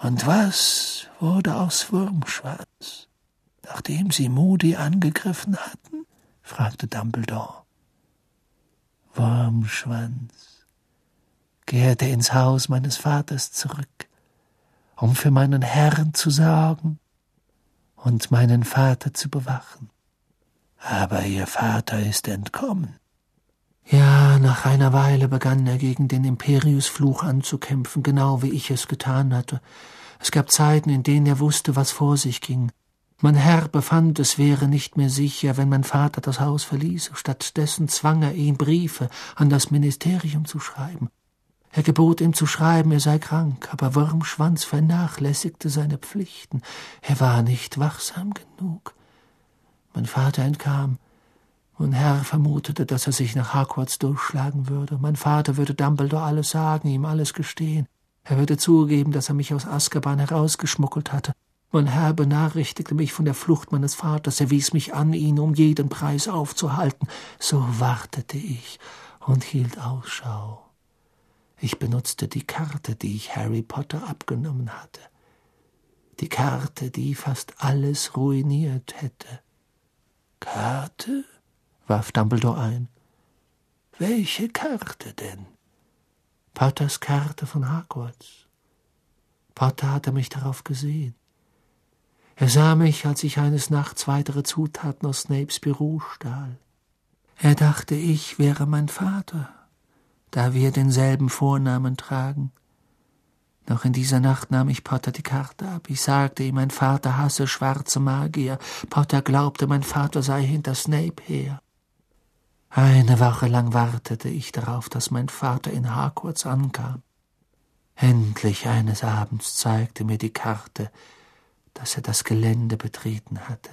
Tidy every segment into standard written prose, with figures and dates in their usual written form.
»Und was wurde aus Wurmschwanz, nachdem Sie Moody angegriffen hatten?« fragte Dumbledore. »Wurmschwanz kehrte ins Haus meines Vaters zurück, um für meinen Herrn zu sorgen und meinen Vater zu bewachen. Aber Ihr Vater ist entkommen.« Ja, nach einer Weile begann er gegen den Imperius-Fluch anzukämpfen, genau wie ich es getan hatte. Es gab Zeiten, in denen er wusste, was vor sich ging. Mein Herr befand, es wäre nicht mehr sicher, wenn mein Vater das Haus verließe. Stattdessen zwang er ihn, Briefe an das Ministerium zu schreiben. Er gebot ihm zu schreiben, er sei krank, aber Wurmschwanz vernachlässigte seine Pflichten. Er war nicht wachsam genug. Mein Vater entkam. Mein Herr vermutete, dass er sich nach Hogwarts durchschlagen würde. Mein Vater würde Dumbledore alles sagen, ihm alles gestehen. Er würde zugeben, dass er mich aus Azkaban herausgeschmuggelt hatte. Mein Herr benachrichtigte mich von der Flucht meines Vaters. Er wies mich an, ihn um jeden Preis aufzuhalten. So wartete ich und hielt Ausschau. Ich benutzte die Karte, die ich Harry Potter abgenommen hatte. Die Karte, die fast alles ruiniert hätte. »Karte?« warf Dumbledore ein. »Welche Karte denn?« »Potters Karte von Hogwarts. Potter hatte mich darauf gesehen. Er sah mich, als ich eines Nachts weitere Zutaten aus Snapes Büro stahl. Er dachte, ich wäre mein Vater, da wir denselben Vornamen tragen. Noch in dieser Nacht nahm ich Potter die Karte ab. Ich sagte ihm, mein Vater hasse schwarze Magier. Potter glaubte, mein Vater sei hinter Snape her. Eine Woche lang wartete ich darauf, dass mein Vater in Hogwarts ankam. Endlich eines Abends zeigte mir die Karte, dass er das Gelände betreten hatte.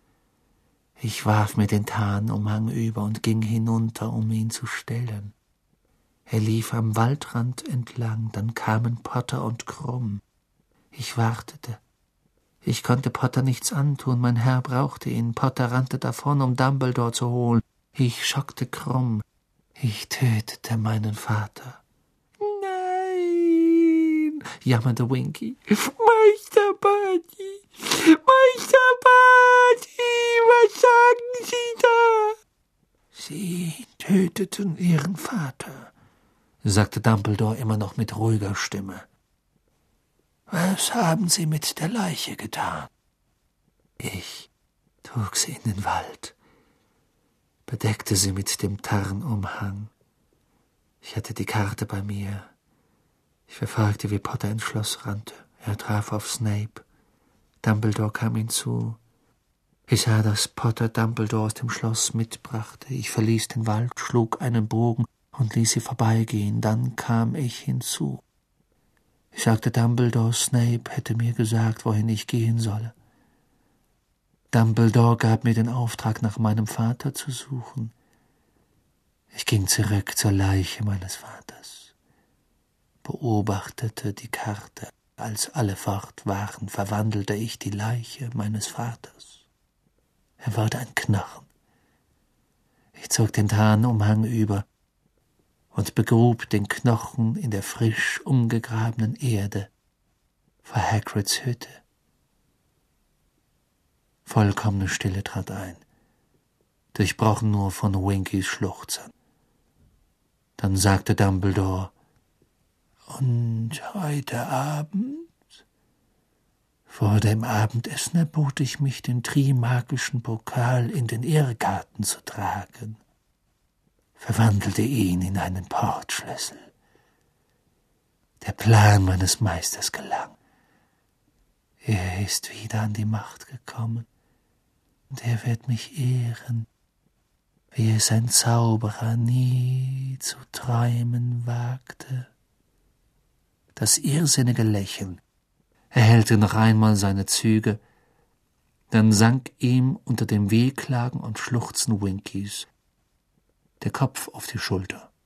Ich warf mir den Tarnumhang über und ging hinunter, um ihn zu stellen. Er lief am Waldrand entlang, dann kamen Potter und Krumm. Ich wartete. Ich konnte Potter nichts antun, mein Herr brauchte ihn. Potter rannte davon, um Dumbledore zu holen. Ich schockte Krumm. Ich tötete meinen Vater. »Nein«, jammerte Winky. »Meister Barty, Meister Barty, was sagen Sie da?« »Sie töteten Ihren Vater«, sagte Dumbledore immer noch mit ruhiger Stimme. »Was haben Sie mit der Leiche getan?« »Ich trug sie in den Wald, bedeckte sie mit dem Tarnumhang. Ich hatte die Karte bei mir. Ich verfolgte, wie Potter ins Schloss rannte. Er traf auf Snape. Dumbledore kam hinzu. Ich sah, dass Potter Dumbledore aus dem Schloss mitbrachte. Ich verließ den Wald, schlug einen Bogen und ließ sie vorbeigehen. Dann kam ich hinzu. Ich sagte Dumbledore, Snape hätte mir gesagt, wohin ich gehen solle. Dumbledore gab mir den Auftrag, nach meinem Vater zu suchen. Ich ging zurück zur Leiche meines Vaters, beobachtete die Karte. Als alle fort waren, verwandelte ich die Leiche meines Vaters. Er wurde ein Knochen. Ich zog den Tarnumhang über und begrub den Knochen in der frisch umgegrabenen Erde vor Hagrids Hütte. Vollkommene Stille trat ein, durchbrochen nur von Winkys Schluchzern. Dann sagte Dumbledore, »Und heute Abend?« Vor dem Abendessen erbot ich mich, den trimagischen Pokal in den Irrgarten zu tragen, verwandelte ihn in einen Portschlüssel. Der Plan meines Meisters gelang. Er ist wieder an die Macht gekommen, und er wird mich ehren, wie es ein Zauberer nie zu träumen wagte.« Das irrsinnige Lächeln erhellte noch einmal seine Züge, dann sank ihm unter dem Wehklagen und Schluchzen Winkys der Kopf auf die Schulter.